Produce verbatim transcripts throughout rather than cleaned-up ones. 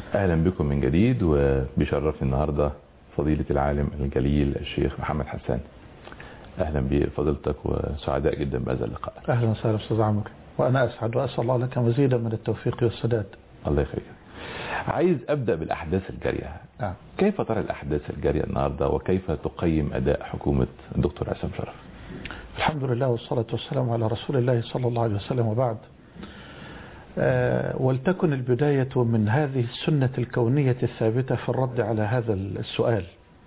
أهلا بكم من جديد، وبيشرفني النهاردة فضيلة العالم الجليل الشيخ محمد حسان. أهلا بفضيلتك وسعداء جدا بهذا اللقاء. أهلا وسهلا أستاذ عمرو، وأنا أسعد وأسأل الله لك مزيدا من التوفيق والسداد. الله يخليك. عايز أبدأ بالأحداث الجارية. نعم. كيف ترى الأحداث الجارية النهاردة، وكيف تقيم أداء حكومة الدكتور عصام شرف؟ الحمد لله والصلاة والسلام على رسول الله صلى الله عليه وسلم، وبعد. أه ولتكن البداية من هذه السنة الكونية الثابتة في الرد على هذا السؤال،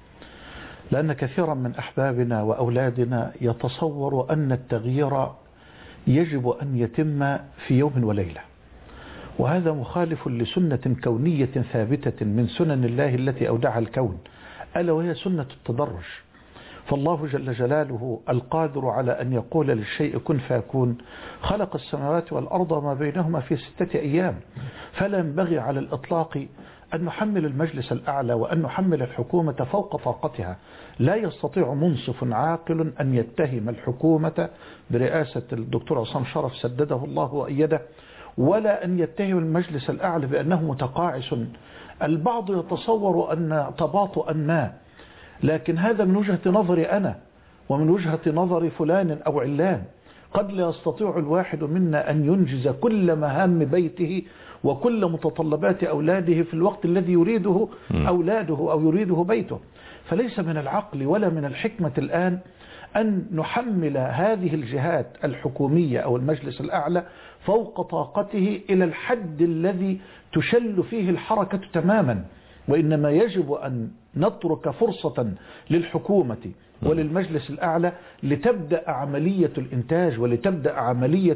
لأن كثيرا من أحبابنا وأولادنا يتصور أن التغيير يجب أن يتم في يوم وليلة، وهذا مخالف لسنة كونية ثابتة من سنن الله التي أودعها الكون، ألا وهي سنة التدرج. فالله جل جلاله القادر على أن يقول للشيء كن فيكون خلق السماوات والأرض وما بينهما في ستة أيام، فلا ينبغي على الإطلاق أن نحمل المجلس الأعلى وأن نحمل الحكومة فوق طاقتها. لا يستطيع منصف عاقل أن يتهم الحكومة برئاسة الدكتور عصام شرف سدده الله وأيده، ولا أن يتهم المجلس الأعلى بأنه متقاعس. البعض يتصور أن تباطؤا ما، لكن هذا من وجهة نظري أنا ومن وجهة نظر فلان أو علان. قد لا يستطيع الواحد منا أن ينجز كل مهام بيته وكل متطلبات أولاده في الوقت الذي يريده أولاده أو يريده بيته. فليس من العقل ولا من الحكمة الآن أن نحمل هذه الجهات الحكومية أو المجلس الأعلى فوق طاقته إلى الحد الذي تشل فيه الحركة تماما، وإنما يجب أن نترك فرصة للحكومة وللمجلس الأعلى لتبدأ عملية الإنتاج ولتبدأ عملية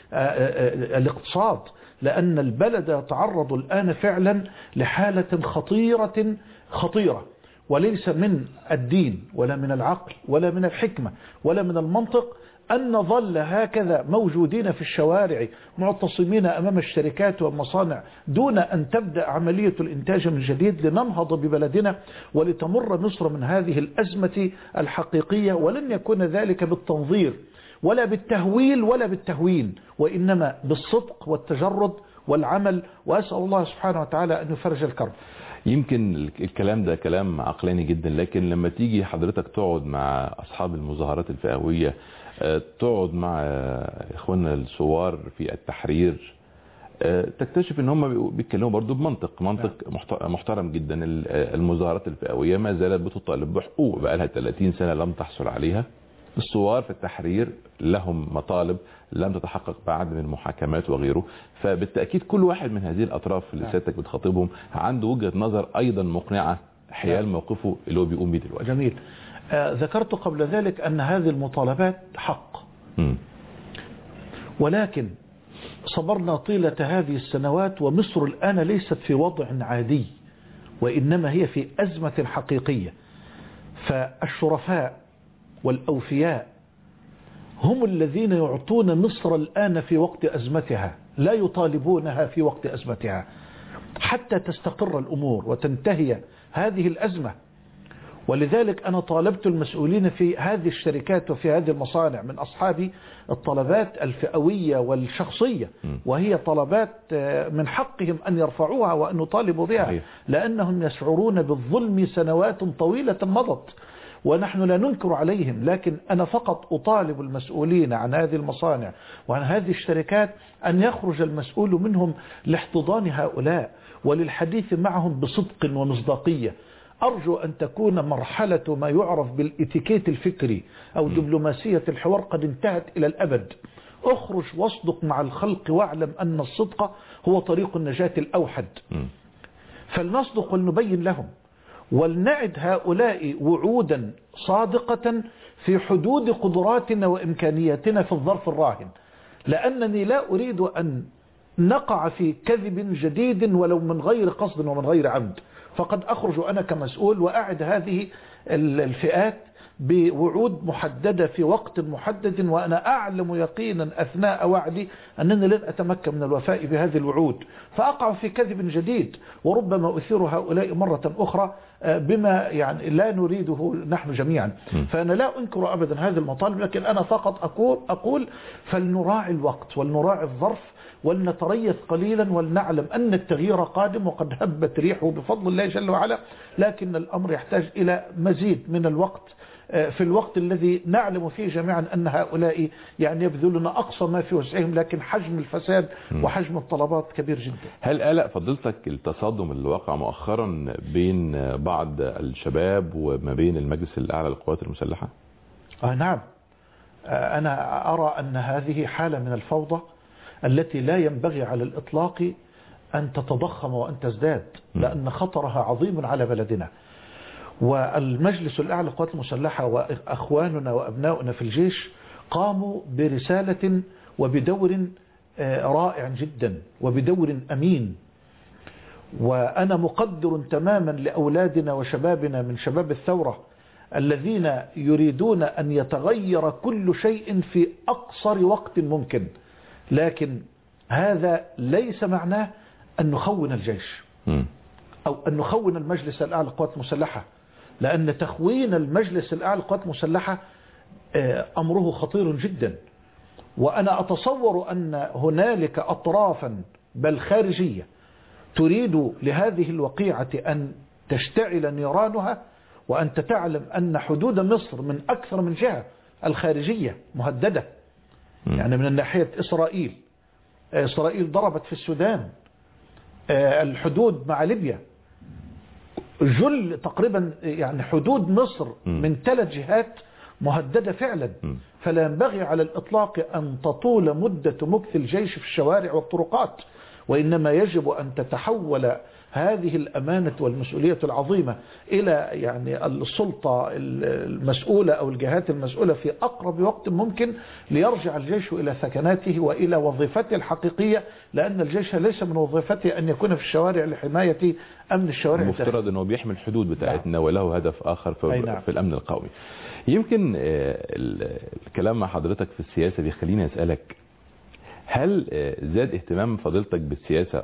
الاقتصاد، لأن البلد يتعرض الآن فعلا لحالة خطيرة خطيرة، وليس من الدين ولا من العقل ولا من الحكمة ولا من المنطق أن نظل هكذا موجودين في الشوارع معتصمين أمام الشركات والمصانع دون أن تبدأ عملية الإنتاج من جديد لننهض ببلدنا ولتمر مصر من هذه الأزمة الحقيقية. ولن يكون ذلك بالتنظير ولا بالتهويل ولا بالتهوين، وإنما بالصدق والتجرد والعمل، وأسأل الله سبحانه وتعالى أن يفرج الكرب. يمكن الكلام ده كلام عقلاني جدا، لكن لما تيجي حضرتك تقعد مع أصحاب المظاهرات الفئوية، تقعد مع إخواننا الثوار في التحرير، تكتشف ان هم بيتكلموا برضو بمنطق منطق محترم جدا. المظاهرات الفئوية ما زالت بتطالب بحقوق بقى لها ثلاثين سنة لم تحصل عليها. الثوار في التحرير لهم مطالب لم تتحقق بعد من المحاكمات وغيره. فبالتأكيد كل واحد من هذه الأطراف اللي سيادتك بتخاطبهم عنده وجهة نظر أيضا مقنعة حيال موقفه اللي هو بيقوم بيه دلوقتي. جميل. آه ذكرت قبل ذلك أن هذه المطالبات حق، م. ولكن صبرنا طيلة هذه السنوات، ومصر الآن ليست في وضع عادي وإنما هي في أزمة حقيقية. فالشرفاء والأوفياء هم الذين يعطون مصر الآن في وقت أزمتها، لا يطالبونها في وقت أزمتها حتى تستقر الأمور وتنتهي هذه الأزمة. ولذلك أنا طالبت المسؤولين في هذه الشركات وفي هذه المصانع من أصحاب الطلبات الفئوية والشخصية، وهي طلبات من حقهم أن يرفعوها وأن يطالبوا بها، لأنهم يشعرون بالظلم سنوات طويلة مضت ونحن لا ننكر عليهم. لكن أنا فقط أطالب المسؤولين عن هذه المصانع وعن هذه الشركات أن يخرج المسؤول منهم لاحتضان هؤلاء وللحديث معهم بصدق ومصداقية. أرجو أن تكون مرحلة ما يعرف بالإتيكيت الفكري أو دبلوماسية الحوار قد انتهت إلى الأبد. أخرج واصدق مع الخلق واعلم أن الصدق هو طريق النجاة الأوحد. فلنصدق ولنبين لهم ولنعد هؤلاء وعودا صادقة في حدود قدراتنا وإمكانياتنا في الظرف الراهن، لأنني لا أريد أن نقع في كذب جديد ولو من غير قصد ومن غير عمد. فقد أخرج أنا كمسؤول وأعد هذه الفئات بوعود محددة في وقت محدد، وأنا أعلم يقينا أثناء وعدي أنني لن أتمكن من الوفاء بهذه الوعود، فأقع في كذب جديد، وربما أثير هؤلاء مرة أخرى بما يعني لا نريده نحن جميعا. فأنا لا أنكر أبدا هذه المطالب، لكن أنا فقط أقول, أقول فلنراعي الوقت ولنراعي الظرف ولنتريث قليلا ولنعلم أن التغيير قادم وقد هبت ريحه بفضل الله جل وعلا، لكن الأمر يحتاج إلى مزيد من الوقت في الوقت الذي نعلم فيه جميعا أن هؤلاء يعني يبذلون أقصى ما في وسعهم، لكن حجم الفساد وحجم الطلبات كبير جدا. هل قلق فضلتك التصادم اللي وقع مؤخرا بين بعض الشباب وما بين المجلس الأعلى للقوات المسلحة؟ آه نعم، أنا أرى أن هذه حالة من الفوضى التي لا ينبغي على الإطلاق أن تتضخم وأن تزداد، لأن خطرها عظيم على بلدنا. والمجلس الأعلى للقوات المسلحة وأخواننا وأبناؤنا في الجيش قاموا برسالة وبدور رائع جدا وبدور أمين، وأنا مقدر تماما لأولادنا وشبابنا من شباب الثورة الذين يريدون أن يتغير كل شيء في أقصر وقت ممكن، لكن هذا ليس معناه أن نخون الجيش أو أن نخون المجلس الأعلى للقوات المسلحة، لأن تخوين المجلس الأعلى للقوات المسلحة أمره خطير جدا. وأنا أتصور أن هنالك أطرافا بل خارجية تريد لهذه الوقيعة أن تشتعل نيرانها، وأنت تعلم أن حدود مصر من أكثر من جهة الخارجية مهددة، يعني من ناحية إسرائيل، إسرائيل ضربت في السودان، الحدود مع ليبيا، جل تقريبا يعني حدود مصر من ثلاث جهات مهددة فعلا. فلا ينبغي على الإطلاق أن تطول مدة مكث الجيش في الشوارع والطرقات، وإنما يجب أن تتحول هذه الأمانة والمسؤولية العظيمة إلى يعني السلطة المسؤولة أو الجهات المسؤولة في أقرب وقت ممكن، ليرجع الجيش إلى ثكناته وإلى وظيفته الحقيقية، لأن الجيش ليس من وظيفته أن يكون في الشوارع لحماية أمن الشوارع. المفترض أنه بيحمي الحدود بتاعتنا وله هدف آخر في, نعم. في الأمن القومي. يمكن الكلام مع حضرتك في السياسة بيخليني أسألك، هل زاد اهتمام فضيلتك بالسياسة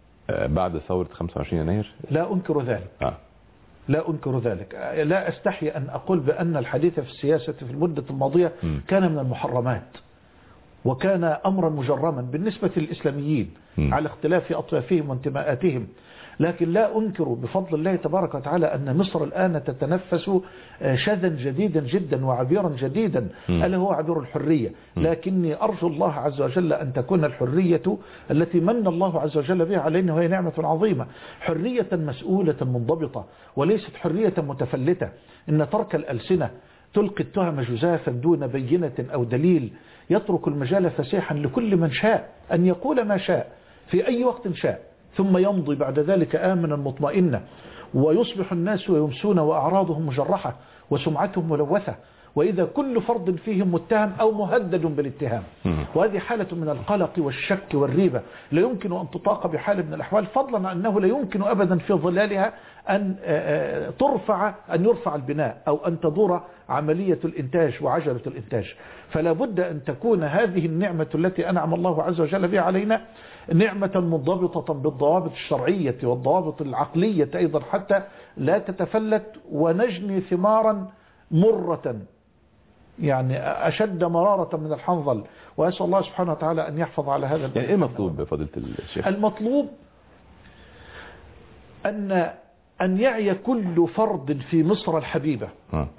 بعد ثورة خمسة وعشرين يناير؟ لا أنكر ذلك. آه. لا أنكر ذلك. لا أستحي أن أقول بأن الحديث في السياسة في المدة الماضية م. كان من المحرمات، وكان أمرا مجرما بالنسبة للإسلاميين م. على اختلاف أطيافهم وانتماءاتهم، لكن لا أنكر بفضل الله تبارك وتعالى أن مصر الآن تتنفس شذا جديدا جدا وعبيرا جديدا، ألا هو عبير الحرية. لكني أرجو الله عز وجل أن تكون الحرية التي من الله عز وجل بها علينا، وهي نعمة عظيمة، حرية مسؤولة منضبطة وليست حرية متفلتة. إن ترك الألسنة تلقي التهم جزافا دون بينة أو دليل، يترك المجال فسيحا لكل من شاء أن يقول ما شاء في أي وقت شاء، ثم يمضي بعد ذلك آمنا مطمئنا، ويصبح الناس ويمسون وأعراضهم مجرحة وسمعتهم ملوثة، وإذا كل فرد فيهم متهم أو مهدد بالاتهام. وهذه حالة من القلق والشك والريبة لا يمكن أن تطاق بحال من الأحوال، فضلا عن أنه لا يمكن أبدا في ظلالها أن ترفع أن يرفع البناء أو أن تدور عملية الإنتاج وعجلة الإنتاج. فلا بد أن تكون هذه النعمة التي أنعم الله عز وجل بها علينا نعمة منضبطة بالضوابط الشرعية والضوابط العقلية أيضا، حتى لا تتفلت ونجني ثمارا مرة يعني أشد مرارة من الحنظل. وأسأل الله سبحانه وتعالى أن يحفظ على هذا. يعني إيه مطلوب بفضيلة الشيخ؟ المطلوب أن أن يعي كل فرد في مصر الحبيبة ها.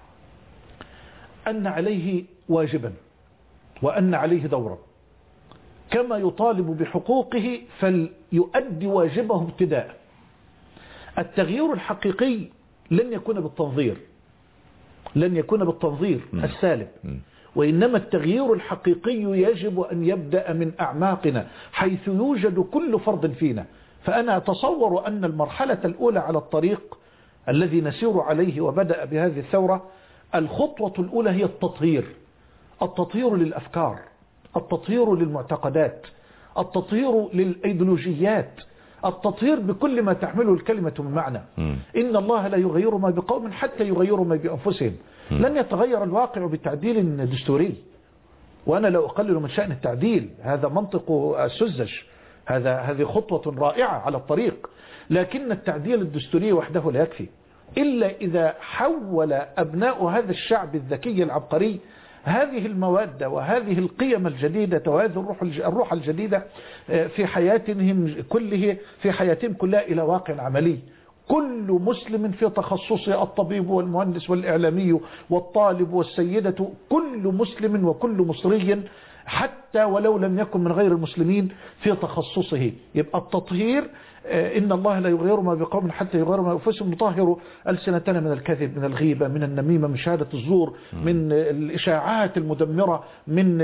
أن عليه واجبا وأن عليه دورا، كما يطالب بحقوقه فليؤدي واجبه ابتداء. التغيير الحقيقي لن يكون بالتنظير، لن يكون بالتنظير م. السالب، م. وإنما التغيير الحقيقي يجب أن يبدأ من أعماقنا حيث يوجد كل فرد فينا. فأنا أتصور أن المرحلة الأولى على الطريق الذي نسير عليه وبدأ بهذه الثورة، الخطوة الأولى هي التطهير، التطهير للأفكار، التطهير للمعتقدات، التطهير للأيديولوجيات، التطهير بكل ما تحمله الكلمة من معنى. م. إن الله لا يغير ما بقوم حتى يغيروا ما بأنفسهم. لن يتغير الواقع بتعديل دستوري، وأنا لا أقلل من شأن التعديل، هذا منطق السذج، هذا هذه خطوة رائعة على الطريق، لكن التعديل الدستوري وحده لا يكفي إلا إذا حول أبناء هذا الشعب الذكي العبقري هذه المواد وهذه القيم الجديدة وهذه الروح الروح الجديدة في حياتهم كله في حياتهم كلها إلى واقع عملي. كل مسلم في تخصصه، الطبيب والمهندس والإعلامي والطالب والسيدة، كل مسلم وكل مصري حتى ولو لم يكن من غير المسلمين في تخصصه. يبقى التطهير، إن الله لا يغير ما بقوم حتى يغيروا ما بأنفسهم، نطهر ألسنتنا من الكذب، من الغيبة، من النميمة، من شهادة الزور، من الإشاعات المدمرة، من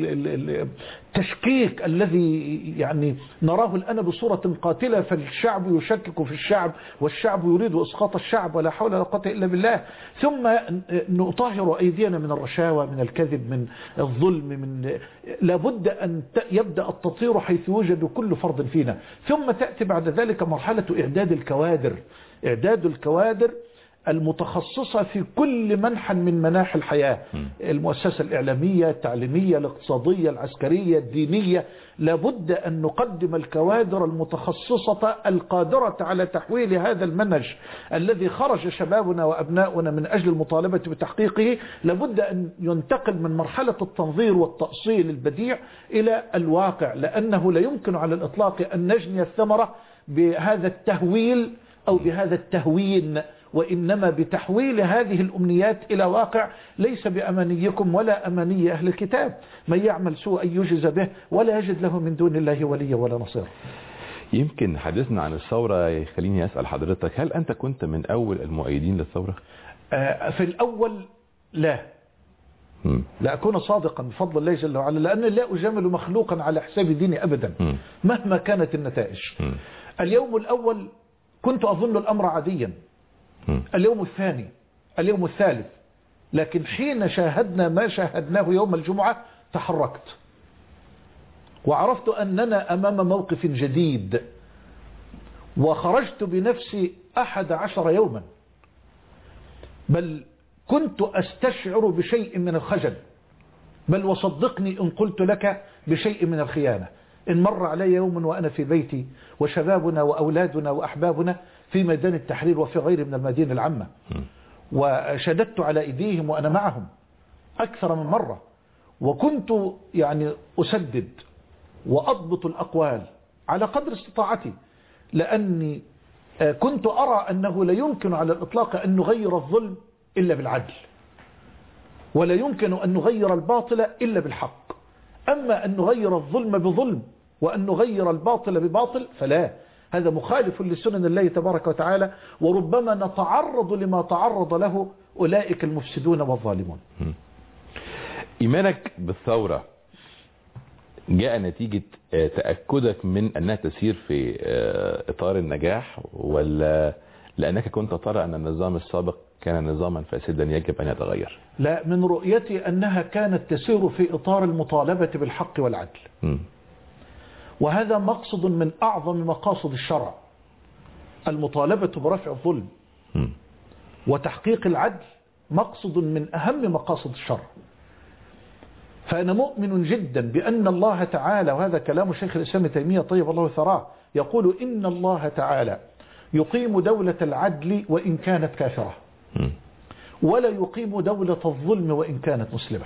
التشكيك الذي يعني نراه الآن بصورة قاتلة، فالشعب يشكك في الشعب والشعب يريد إسقاط الشعب، ولا حول ولا قوة إلا بالله. ثم نطهر أيدينا من الرشاوى، من الكذب، من الظلم، من لابد أن يبدأ التطهير حيث يوجد كل فرد فينا. ثم تأتي بعد ذلك مرحلة إعداد الكوادر، إعداد الكوادر المتخصصة في كل منحى من مناحي الحياة، المؤسسة الإعلامية، التعليمية، الاقتصادية، العسكرية، الدينية. لابد أن نقدم الكوادر المتخصصة القادرة على تحويل هذا المنهج الذي خرج شبابنا وأبناؤنا من أجل المطالبة بتحقيقه. لابد أن ينتقل من مرحلة التنظير والتأصيل البديع إلى الواقع، لأنه لا يمكن على الإطلاق أن نجني الثمرة بهذا التهويل أو بهذا التهوين، وإنما بتحويل هذه الأمنيات إلى واقع، ليس بأمانيكم ولا أماني أهل الكتاب. من يعمل سوءا يجز به ولا يجد له من دون الله وليا ولا نصير. يمكن حديثنا عن الثورة يخليني أسأل حضرتك، هل أنت كنت من أول المؤيدين للثورة؟ آه في الأول لا م. لا أكون صادقا بفضل الله جل وعلا، لأن لا أجامل مخلوقا على حساب ديني أبدا م. مهما كانت النتائج. م. اليوم الأول كنت أظن الأمر عاديا، اليوم الثاني، اليوم الثالث، لكن حين شاهدنا ما شاهدناه يوم الجمعة تحركت وعرفت أننا أمام موقف جديد، وخرجت بنفسي أحد عشر يوما، بل كنت أستشعر بشيء من الخجل، بل وصدقني إن قلت لك بشيء من الخيانة. إن مر علي يوم وأنا في بيتي وشبابنا وأولادنا وأحبابنا في ميدان التحرير وفي غير من المدينة العامة، وشددت على إيديهم وأنا معهم أكثر من مرة، وكنت يعني أسدد وأضبط الأقوال على قدر استطاعتي، لأني كنت أرى أنه لا يمكن على الإطلاق أن نغير الظلم إلا بالعدل، ولا يمكن أن نغير الباطل إلا بالحق. أما أن نغير الظلم بظلم وأن نغير الباطل بباطل فلا، هذا مخالف لسنن الله تبارك وتعالى، وربما نتعرض لما تعرض له أولئك المفسدون والظالمون. إيمانك بالثورة جاء نتيجة تأكدك من أنها تسير في إطار النجاح، ولا لأنك كنت ترى أن النظام السابق كان نظاما فاسدا يجب أن يتغير؟ لا، من رؤيتي أنها كانت تسير في إطار المطالبة بالحق والعدل. م. وهذا مقصد من أعظم مقاصد الشرع، المطالبة برفع الظلم م. وتحقيق العدل مقصد من أهم مقاصد الشرع. فأنا مؤمن جدا بأن الله تعالى، وهذا كلام شيخ الإسلام تيمية طيب الله ثراه، يقول إن الله تعالى يقيم دولة العدل وإن كانت كافرة، ولا يقيم دولة الظلم وإن كانت مسلمة.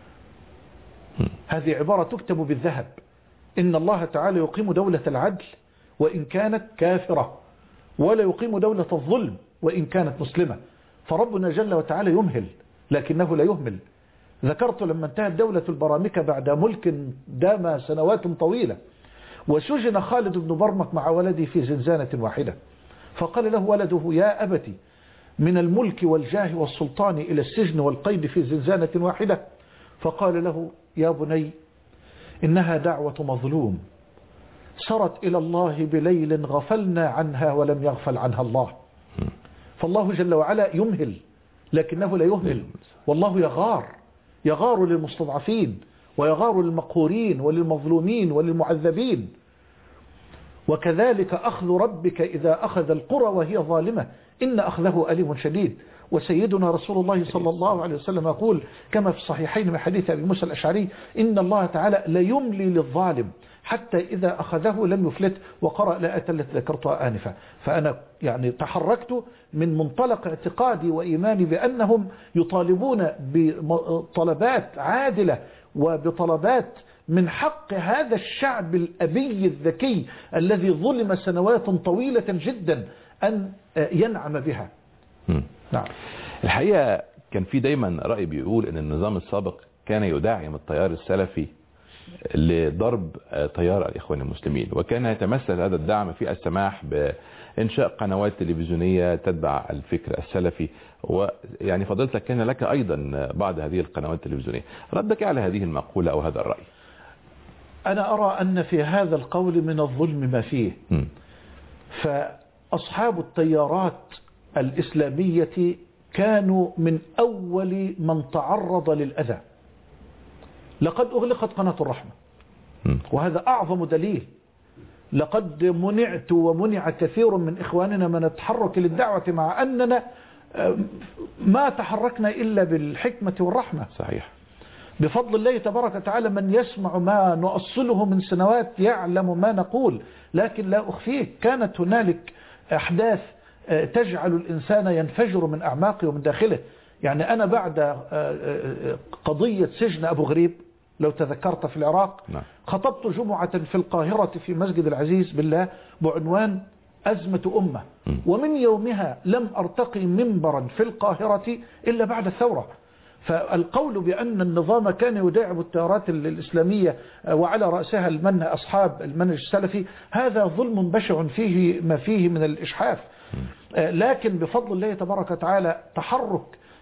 هذه عبارة تكتب بالذهب، إن الله تعالى يقيم دولة العدل وإن كانت كافرة، ولا يقيم دولة الظلم وإن كانت مسلمة. فربنا جل وتعالى يمهل لكنه لا يهمل. ذكرت لما انتهت دولة البرامكة بعد ملك دام سنوات طويلة، وسجن خالد بن برمك مع ولده في زنزانة واحدة، فقال له ولده يا أبتي من الملك والجاه والسلطان إلى السجن والقيد في زنزانة واحدة، فقال له يا بني إنها دعوة مظلوم سرت إلى الله بليل غفلنا عنها ولم يغفل عنها الله. فالله جل وعلا يمهل لكنه لا يهمل، والله يغار، يغار للمستضعفين ويغار للمقهورين وللمظلومين وللمعذبين. وكذلك أخذ ربك إذا أخذ القرى وهي ظالمة إن أخذه أليم شديد. وسيدنا رسول الله صلى الله عليه وسلم يقول كما في الصحيحين من حديث أبي موسى الأشعري إن الله تعالى ليملي للظالم حتى إذا أخذه لم يفلت، وقرأ الآية التي ذكرتها آنفا. فأنا يعني تحركت من منطلق اعتقادي وإيماني بأنهم يطالبون بطلبات عادلة وبطلبات من حق هذا الشعب الأبي الذكي الذي ظلم سنوات طويلة جدا أن ينعم بها. نعم. الحقيقة كان في دايما رأي بيقول أن النظام السابق كان يدعم التيار السلفي لضرب تيار الإخوان المسلمين، وكان يتمثل هذا الدعم في السماح بإنشاء قنوات تلفزيونية تتبع الفكر السلفي. ويعني فضلتك كان لك أيضا بعض هذه القنوات التلفزيونية، ردك على هذه المقولة أو هذا الرأي؟ أنا أرى أن في هذا القول من الظلم ما فيه. م. فأصحاب التيارات الإسلامية كانوا من أول من تعرض للأذى. لقد أغلقت قناة الرحمة، وهذا أعظم دليل. لقد منعت ومنع كثير من إخواننا من التحرك للدعوة، مع أننا ما تحركنا إلا بالحكمة والرحمة. صحيح. بفضل الله تبارك وتعالى من يسمع ما نؤصله من سنوات يعلم ما نقول، لكن لا أخفيه كانت هنالك أحداث تجعل الإنسان ينفجر من أعماقه ومن داخله. يعني أنا بعد قضية سجن أبو غريب لو تذكرت في العراق، خطبت جمعة في القاهرة في مسجد العزيز بالله بعنوان أزمة أمة، ومن يومها لم أرتقي منبرا في القاهرة إلا بعد الثورة. فالقول بأن النظام كان يداعب التيارات الإسلامية وعلى رأسها المنهج أصحاب المنهج السلفي هذا ظلم بشع فيه ما فيه من الإشحاف. لكن بفضل الله تبارك وتعالى تحرك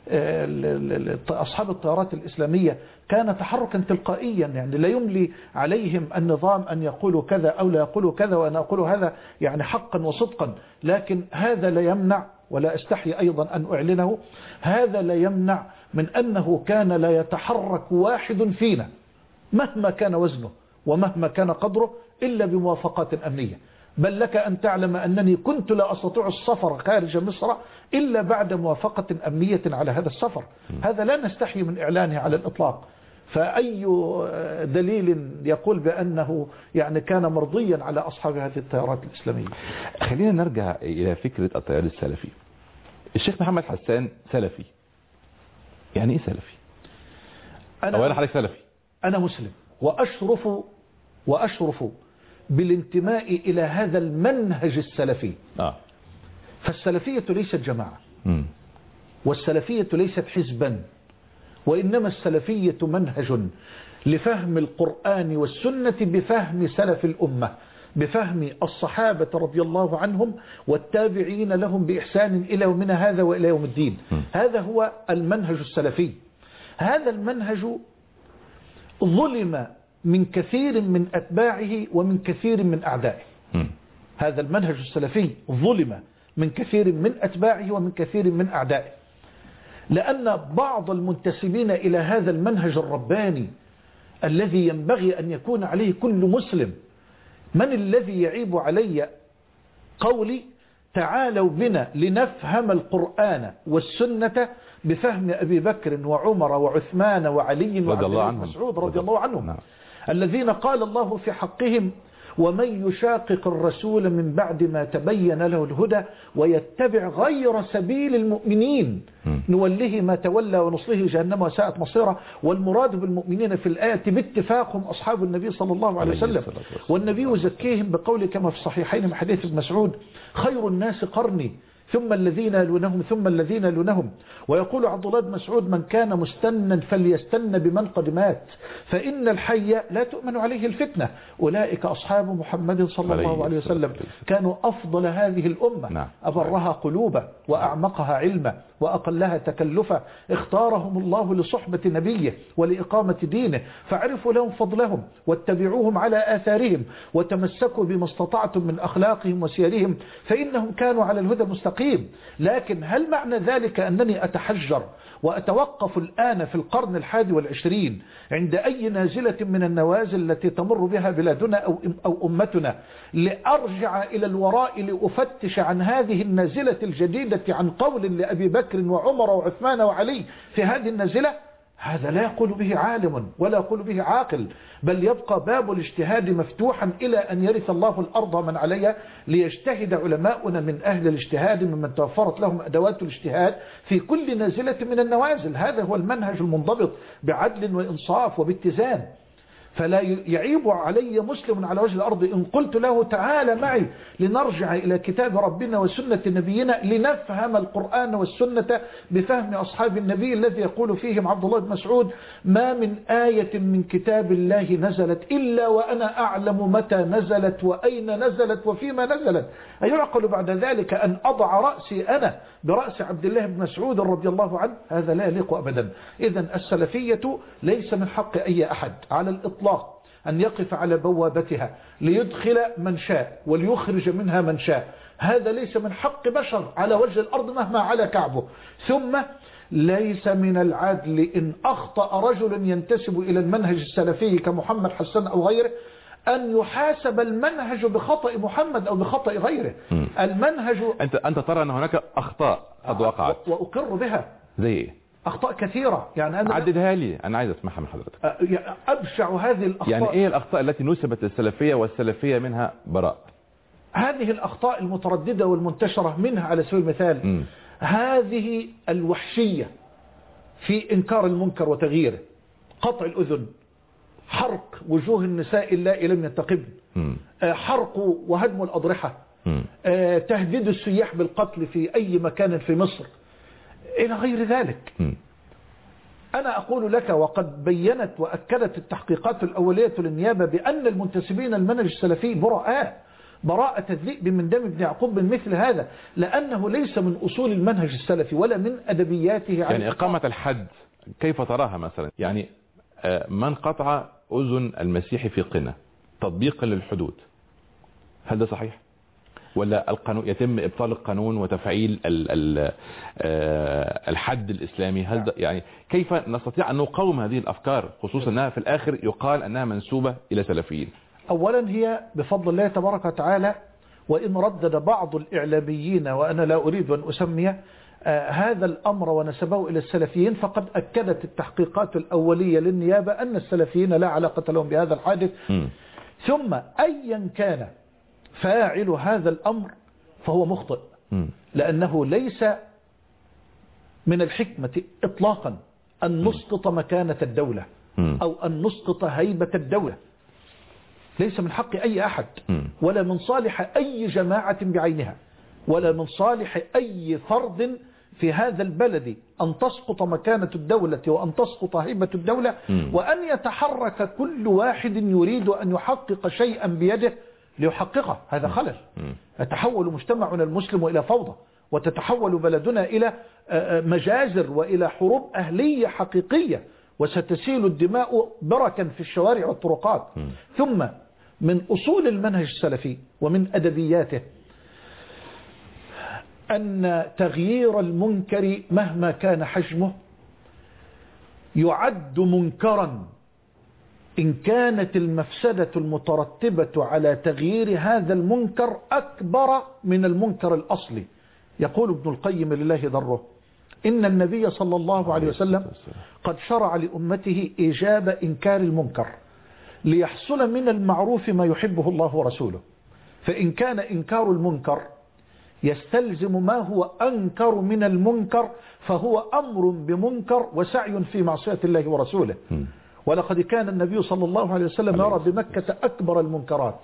أصحاب التيارات الإسلامية كان تحركا تلقائيا، يعني لا يملي عليهم النظام أن يقولوا كذا أو لا يقولوا كذا وأنا أقول هذا يعني حقا وصدقا. لكن هذا لا يمنع، ولا أستحي أيضا أن أعلنه، هذا لا يمنع من أنه كان لا يتحرك واحد فينا مهما كان وزنه ومهما كان قدره إلا بموافقات أمنية. بل لك أن تعلم أنني كنت لا أستطيع السفر خارج مصر إلا بعد موافقة أمنية على هذا السفر. هذا لا نستحي من إعلانه على الإطلاق. فأي دليل يقول بأنه يعني كان مرضيا على أصحاب هذه التيارات الإسلامية؟ خلينا نرجع إلى فكرة التيار السلفي. الشيخ محمد حسان سلفي، يعني إيه سلفي؟ أنا أولا حضرتك سلفي. أنا مسلم وأشرف وأشرف بالانتماء إلى هذا المنهج السلفي. آه. فالسلفية ليست جماعة، م. والسلفية ليست حزبا، وإنما السلفية منهج لفهم القرآن والسنة بفهم سلف الأمة، بفهم الصحابة رضي الله عنهم والتابعين لهم بإحسان إلى يومنا هذا وإلى يوم الدين. م. هذا هو المنهج السلفي. هذا المنهج ظلم من كثير من أتباعه ومن كثير من أعدائه. م. هذا المنهج السلفي ظلم من كثير من أتباعه ومن كثير من أعدائه، لأن بعض المنتسبين إلى هذا المنهج الرباني الذي ينبغي أن يكون عليه كل مسلم، من الذي يعيب علي قولي تعالوا بنا لنفهم القرآن والسنة بفهم أبي بكر وعمر وعثمان وعلي وعبد الله بن مسعود رضي الله عنهم، نعم. الذين قال الله في حقهم ومن يشاقق الرسول من بعد ما تبين له الهدى ويتبع غير سبيل المؤمنين م. نوله ما تولى ونصله جهنم وساءت مصيره. والمراد بالمؤمنين في الآية باتفاقهم أصحاب النبي صلى الله عليه وسلم، والنبي يزكيهم بقوله كما في الصحيحين من حديث ابن مسعود خير الناس قرني ثم الذين يلونهم ثم الذين يلونهم. ويقول عبد الله بن مسعود من كان مستنا فليستن بمن قد مات فإن الحي لا تؤمن عليه الفتنة. أولئك أصحاب محمد صلى الله عليه وسلم كانوا أفضل هذه الأمة، أبرها قلوبا وأعمقها علما وأقلها تكلفا، اختارهم الله لصحبة نبيه ولإقامة دينه، فاعرفوا لهم فضلهم واتبعوهم على آثارهم وتمسكوا بما استطعتم من أخلاقهم وسيرهم فإنهم كانوا على الهدى مستقيم. مستقيم. لكن هل معنى ذلك أنني أتحجر وأتوقف الآن في القرن الحادي والعشرين عند أي نازلة من النوازل التي تمر بها بلادنا أو, أو أمتنا لأرجع إلى الوراء لأفتش عن هذه النازلة الجديدة عن قول لأبي بكر وعمر وعثمان وعلي في هذه النازلة؟ هذا لا يقول به عالم ولا يقول به عاقل، بل يبقى باب الاجتهاد مفتوحا إلى أن يرث الله الأرض من عليها، ليجتهد علماؤنا من أهل الاجتهاد ممن توفرت لهم أدوات الاجتهاد في كل نازلة من النوازل. هذا هو المنهج المنضبط بعدل وإنصاف وباتزان. فلا يعيب علي مسلم على وجه الأرض إن قلت له تعال معي لنرجع إلى كتاب ربنا وسنة نبينا لنفهم القرآن والسنة بفهم أصحاب النبي الذي يقول فيهم عبد الله بن مسعود: ما من آية من كتاب الله نزلت إلا وأنا أعلم متى نزلت وأين نزلت وفيما نزلت. أيعقل بعد ذلك أن أضع رأسي أنا برأس عبد الله بن مسعود رضي الله عنه؟ هذا لا يليق أبدا. إذن السلفية ليس من حق أي أحد على الإطلاق أن يقف على بوابتها ليدخل من شاء وليخرج منها من شاء. هذا ليس من حق بشر على وجه الأرض مهما على كعبه. ثم ليس من العدل إن أخطأ رجل ينتسب إلى المنهج السلفي كمحمد حسن أو غيره أن يحاسب المنهج بخطأ محمد أو بخطأ غيره. م. المنهج أنت أنت ترى أن هناك أخطاء قد وقعت وأقر بها. زي إيه؟ أخطاء كثيرة. يعني أنا عددها لي، أنا عايز أسمعها من حضرتك. أبشع هذه الأخطاء. يعني إيه الأخطاء التي نسبت للسلفية والسلفية منها براء؟ هذه الأخطاء المترددة والمنتشرة منها على سبيل المثال م. هذه الوحشية في إنكار المنكر وتغييره، قطع الأذن، حرق وجوه النساء اللائي لم ينتقبن، حرق وهدم الأضرحة، تهديد السياح بالقتل في أي مكان في مصر إلى غير ذلك. م. أنا أقول لك وقد بينت وأكدت التحقيقات الأولية للنيابة بأن المنتسبين المنهج السلفي براء براءة الذئب من دم ابن يعقوب من مثل هذا، لأنه ليس من أصول المنهج السلفي ولا من أدبياته. يعني إقامة الحد كيف تراها مثلا؟ يعني من قطع أذن المسيح في قنا تطبيقا للحدود، هل ده صحيح؟ ولا القانون يتم إبطال القانون وتفعيل ال ال الحد الإسلامي؟ هل ده يعني كيف نستطيع أن نقاوم هذه الأفكار، خصوصا أنها في الآخر يقال أنها منسوبة إلى سلفيين؟ أولا هي بفضل الله تبارك وتعالى، وإن ردد بعض الإعلاميين وأنا لا أريد أن أسمي آه هذا الأمر ونسبه إلى السلفيين، فقد أكدت التحقيقات الأولية للنيابة أن السلفيين لا علاقة لهم بهذا الحادث. م. ثم أيا كان فاعل هذا الأمر فهو مخطئ، م. لأنه ليس من الحكمة إطلاقا أن نسقط مكانة الدولة م. أو أن نسقط هيبة الدولة. ليس من حق أي أحد ولا من صالح أي جماعة بعينها ولا من صالح أي فرد في هذا البلد أن تسقط مكانة الدولة وأن تسقط هيبة الدولة، وأن يتحرك كل واحد يريد أن يحقق شيئا بيده ليحققه. هذا خلل. يتحول مجتمعنا المسلم إلى فوضى، وتتحول بلدنا إلى مجازر وإلى حروب أهلية حقيقية، وستسيل الدماء بركا في الشوارع والطرقات. ثم من أصول المنهج السلفي ومن أدبياته أن تغيير المنكر مهما كان حجمه يعد منكرا إن كانت المفسدة المترتبة على تغيير هذا المنكر أكبر من المنكر الأصلي. يقول ابن القيم لله ضره: إن النبي صلى الله عليه وسلم قد شرع لأمته إيجاب إنكار المنكر ليحصل من المعروف ما يحبه الله ورسوله، فإن كان إنكار المنكر يستلزم ما هو أنكر من المنكر فهو أمر بمنكر وسعي في معصية الله ورسوله. ولقد كان النبي صلى الله عليه وسلم يرى بمكة أكبر المنكرات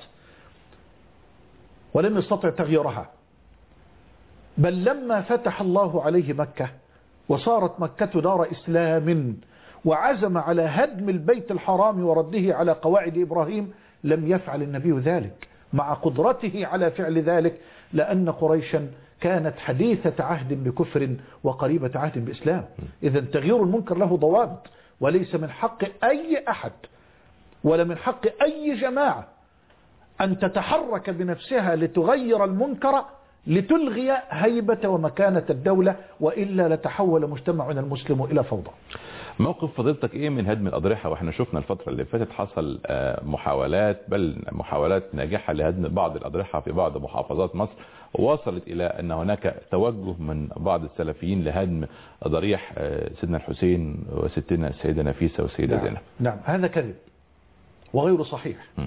ولم يستطع تغييرها، بل لما فتح الله عليه مكة وصارت مكة دار إسلام وعزم على هدم البيت الحرام ورده على قواعد إبراهيم لم يفعل النبي ذلك مع قدرته على فعل ذلك، لأن قريشا كانت حديثة عهد بكفر وقريبة عهد بإسلام. إذا تغيير المنكر له ضوابط، وليس من حق أي أحد ولا من حق أي جماعة أن تتحرك بنفسها لتغير المنكر لتلغي هيبة ومكانة الدولة، وإلا لتحول مجتمعنا المسلم إلى فوضى. موقف فضيلتك ايه من هدم الأضرحة؟ واحنا شفنا الفترة اللي فاتت حصل محاولات، بل محاولات ناجحة لهدم بعض الأضرحة في بعض محافظات مصر، ووصلت إلى أن هناك توجه من بعض السلفيين لهدم ضريح سيدنا الحسين وستنا السيدة نفيسة والسيدة نعم. زينب. نعم، هذا كذب وغير صحيح. م.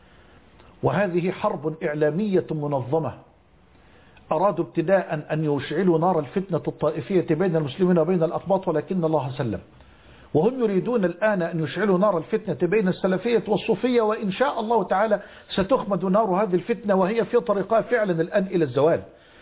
وهذه حرب إعلامية منظمة أرادوا ابتداء أن يشعلوا نار الفتنة الطائفية بين المسلمين وبين الأقباط، ولكن الله سلم. وهم يريدون الآن أن يشعلوا نار الفتنة بين السلفية والصوفية، وإن شاء الله تعالى ستخمد نار هذه الفتنة، وهي في طريقها فعلا الآن إلى الزوال.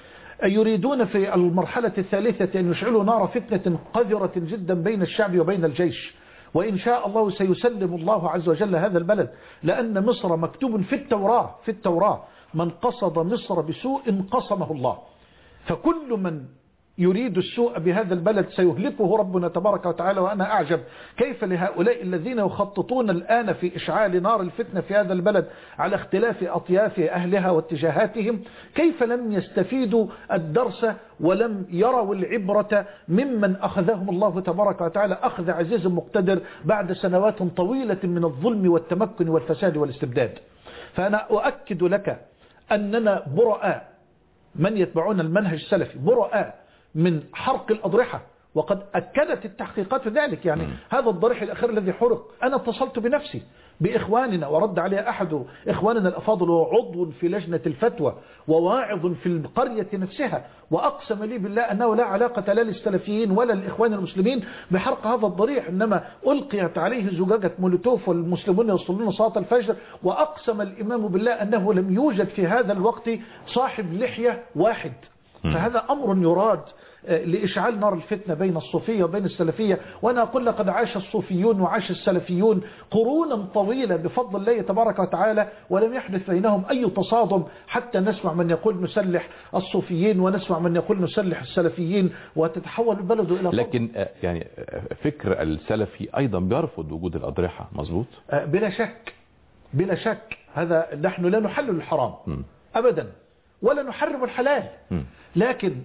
يريدون في المرحلة الثالثة أن يشعلوا نار فتنة قذرة جدا بين الشعب وبين الجيش، وإن شاء الله سيسلم الله عز وجل هذا البلد، لأن مصر مكتوب في التوراة في التوراة من قصد مصر بسوء قصمه الله. فكل من يريد السوء بهذا البلد سيهلكه ربنا تبارك وتعالى. وأنا أعجب كيف لهؤلاء الذين يخططون الآن في إشعال نار الفتنة في هذا البلد على اختلاف أطياف أهلها واتجاهاتهم، كيف لم يستفيدوا الدرس ولم يروا العبرة ممن أخذهم الله تبارك وتعالى أخذ عزيز مقتدر بعد سنوات طويلة من الظلم والتمكن والفساد والاستبداد. فأنا أؤكد لك أننا براء، من يتبعون المنهج السلفي براء من حرق الأضرحة، وقد أكدت التحقيقات في ذلك. يعني م. هذا الضريح الأخير الذي حرق أنا اتصلت بنفسي بإخواننا ورد عليه أحد إخواننا الأفاضل وعضو في لجنة الفتوى وواعظ في القرية نفسها، وأقسم لي بالله أنه لا علاقة لا للسلفيين ولا للإخوان المسلمين بحرق هذا الضريح، إنما ألقيت عليه زجاجة مولوتوف والمسلمون يصلون صلاة الفجر. وأقسم الإمام بالله أنه لم يوجد في هذا الوقت صاحب لحية واحد. فهذا أمر يراد لإشعال نار الفتنة بين الصوفية وبين السلفية. وأنا أقول لقد عاش الصوفيون وعاش السلفيون قرونا طويلة بفضل الله تبارك وتعالى، ولم يحدث بينهم أي تصادم، حتى نسمع من يقول نسلح الصوفيين ونسمع من يقول نسلح السلفيين، وتتحول البلد إلى فضل. لكن يعني فكر السلفي أيضا بيرفض وجود الأضرحة، مظبوط؟ بلا شك بلا شك. هذا نحن لا نحلل الحرام م. أبدا ولا نحرم الحلال، م. لكن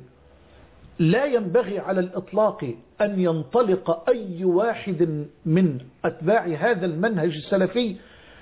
لا ينبغي على الإطلاق أن ينطلق أي واحد من أتباع هذا المنهج السلفي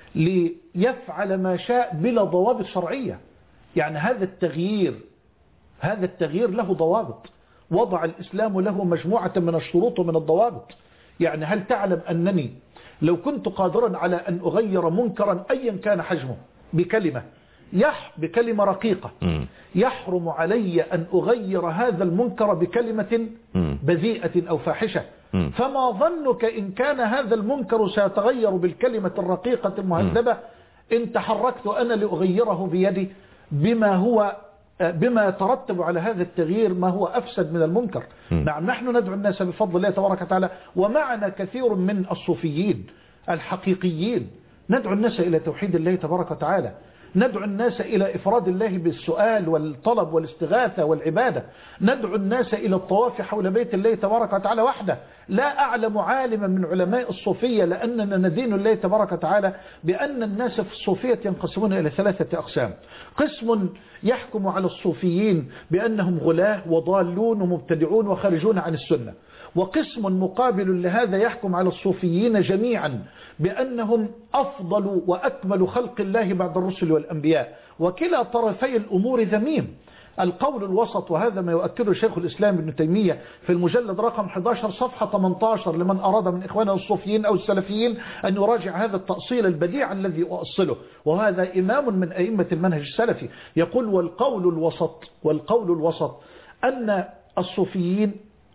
ليفعل ما شاء بلا ضوابط شرعية. يعني هذا التغيير هذا التغيير له ضوابط، وضع الإسلام له مجموعة من الشروط ومن الضوابط. يعني هل تعلم أنني لو كنت قادرا على أن أغير منكرا أيا كان حجمه بكلمة يح بكلمة رقيقة م. يحرم علي أن أغير هذا المنكر بكلمة م. بذيئة أو فاحشة م. فما ظنك إن كان هذا المنكر سيتغير بالكلمة الرقيقة المهذبة م. إن تحركت أنا لأغيره بيدي بما هو بما يترتب على هذا التغيير ما هو أفسد من المنكر. م. نعم، نحن ندعو الناس بفضل الله تبارك وتعالى، ومعنا كثير من الصوفيين الحقيقيين، ندعو الناس إلى توحيد الله تبارك وتعالى، ندعو الناس إلى إفراد الله بالسؤال والطلب والاستغاثة والعبادة، ندعو الناس إلى الطواف حول بيت الله تبارك وتعالى وحده. لا أعلم عالما من علماء الصوفية، لأننا ندين الله تبارك وتعالى بأن الناس في الصوفية ينقسمون إلى ثلاثة أقسام. قسم يحكم على الصوفيين بأنهم غلاة وضالون ومبتدعون وخارجون عن السنة، وقسم مقابل لهذا يحكم على الصوفيين جميعا بأنهم أفضل وأكمل خلق الله بعد الرسل والأنبياء. وكلا طرفي الأمور ذميم. القول الوسط، وهذا ما يؤكده شيخ الإسلام ابن تيمية في المجلد رقم أحد عشر صفحة ثمانية عشر لمن أراد من إخواننا الصوفيين أو السلفيين أن يراجع هذا التأصيل البديع الذي أؤصله، وهذا إمام من أئمة المنهج السلفي، يقول والقول الوسط والقول الوسط أن الصوفيين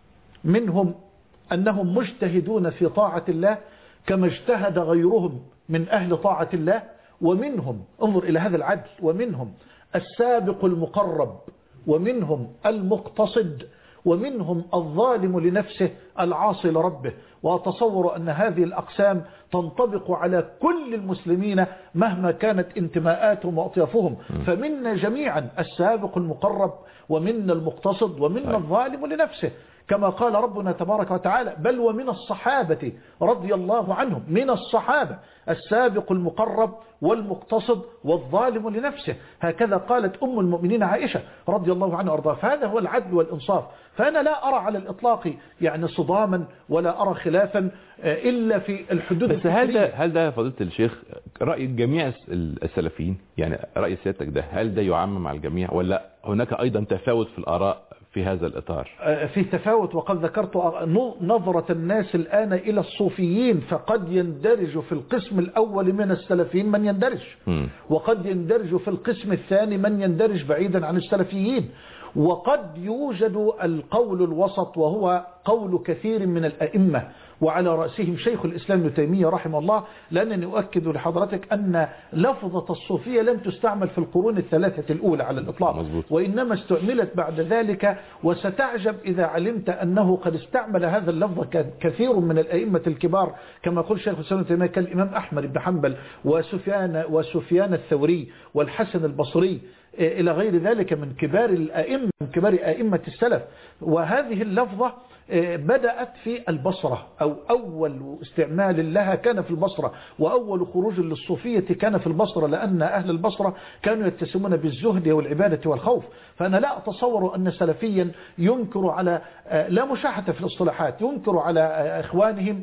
منهم أنهم مجتهدون في طاعة الله كما اجتهد غيرهم من أهل طاعة الله، ومنهم انظر إلى هذا العدل، ومنهم السابق المقرب، ومنهم المقتصد، ومنهم الظالم لنفسه العاصي لربه. وأتصور أن هذه الأقسام تنطبق على كل المسلمين مهما كانت انتماءاتهم وأطيافهم. فمنا جميعا السابق المقرب، ومنا المقتصد، ومنا الظالم لنفسه. كما قال ربنا تبارك وتعالى بل ومن الصحابة رضي الله عنهم، من الصحابة السابق المقرب والمقتصد والظالم لنفسه، هكذا قالت أم المؤمنين عائشة رضي الله عنها وارضاها. فهذا هو العدل والإنصاف. فأنا لا أرى على الإطلاق يعني صداما ولا أرى خلافا إلا في الحدود. بس هل ده هل ده فضيلة الشيخ رأي جميع السلفيين؟ يعني رأي سيادتك ده هل ده يعمم على الجميع ولا هناك أيضا تفاوت في الآراء في هذا الإطار؟ في تفاوت، وقد ذكرت نظرة الناس الآن إلى الصوفيين، فقد يندرج في القسم الأول من السلفيين من يندرج، م. وقد يندرج في القسم الثاني من يندرج بعيدا عن السلفيين، وقد يوجد القول الوسط وهو قول كثير من الأئمة وعلى رأسهم شيخ الإسلام ابن تيمية رحمه الله، لأنني أؤكد لحضرتك أن لفظة الصوفية لم تستعمل في القرون الثلاثة الأولى على الإطلاق، مزبوط. وإنما استعملت بعد ذلك، وستعجب إذا علمت أنه قد استعمل هذا اللفظ كثير من الأئمة الكبار كما يقول شيخ الإسلام ابن تيمية كالإمام أحمد بن حنبل وسفيان وسفيان الثوري والحسن البصري إلى غير ذلك من كبار الأئمة من كبار أئمة السلف. وهذه اللفظة بدأت في البصرة، أو أول استعمال لها كان في البصرة، وأول خروج للصوفية كان في البصرة، لأن أهل البصرة كانوا يتسمون بالزهد والعبادة والخوف. فأنا لا أتصور أن سلفيا ينكر على لا مشاحة في الاصطلاحات ينكر على إخوانهم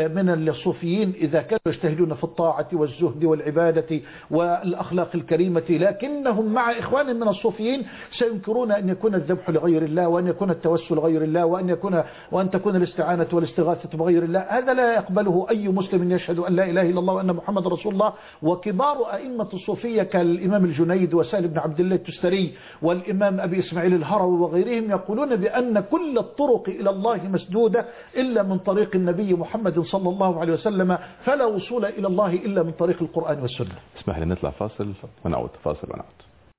من الصوفيين إذا كانوا يجتهدون في الطاعة والزهد والعبادة والأخلاق الكريمة، لكنهم مع إخوانهم من الصوفيين سينكرون أن يكون الذبح لغير الله، وأن يكون التوسل لغير الله، وأن يكون وأن تكون الاستعانة والاستغاثة بغير الله. هذا لا يقبله أي مسلم يشهد أن لا إله إلا الله وأن محمد رسول الله. وكبار أئمة الصوفية كالإمام الجنيد وسهل بن عبد الله التستري والإمام أبي إسماعيل الهروي وغيرهم يقولون بأن كل الطرق إلى الله مسدودة إلا من طريق النبي محمد صلى الله عليه وسلم، فلا وصول إلى الله إلا من طريق القرآن والسنة. اسمح لي نطلع فاصل ونعود. فاصل ونعود.